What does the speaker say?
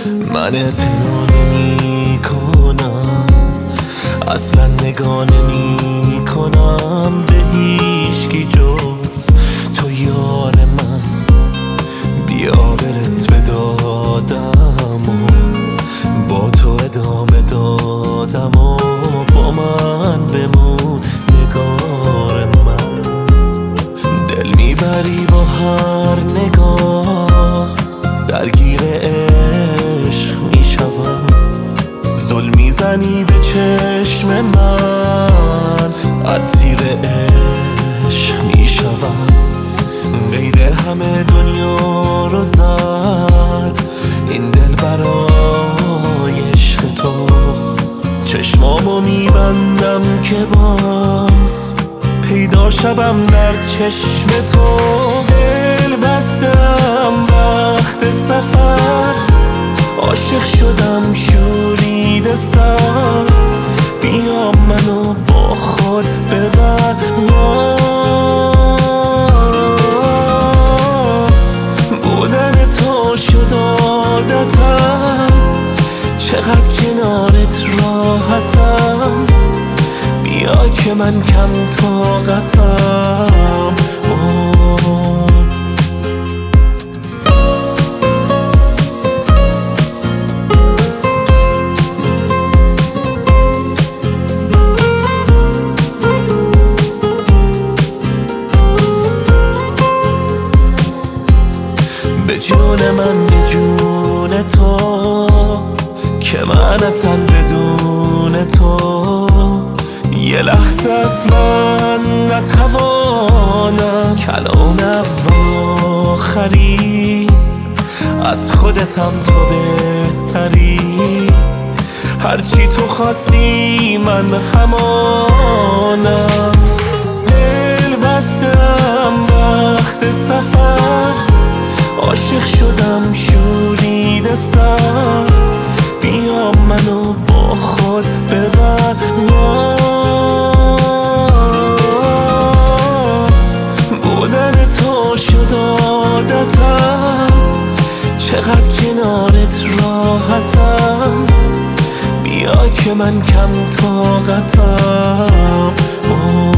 من اعتنا نمی کنم، اصلا نگاه نمی کنم به هیچکی جز تو یار من. بیا برس به دادم و با تو ادامه دادم و با من بمون نگار من. دل میبری با هر نگاه، درگیر عشق میشوم. ظلم میزنی به چشم من، اسیر عشق میشوم. قید همه دنیا رو زد این دل برای عشق تو. چشمامو میبندم که باز پیدا شدم در چشم تو. دل بستم وقت سفر، عاشق شدم شورید سر. بیا منو با خود ببر، بودن تو شد عادتم. چقدر کنارت راحتم، بیا که من کم طاقتم. به جون من، به جون تو، که من اصلا بدون تو یه لحظه اصلا نتوانم. کلام آخری از خودتم تو بهتری. هرچی تو خواستی من همانم. دل بستم وقت سفر، عاشق شدم شورید سر. بیا منو با خود ببر، بودن تو شد عادتم. چقدر کنارت راحتم، بیا که من کم طاقتم.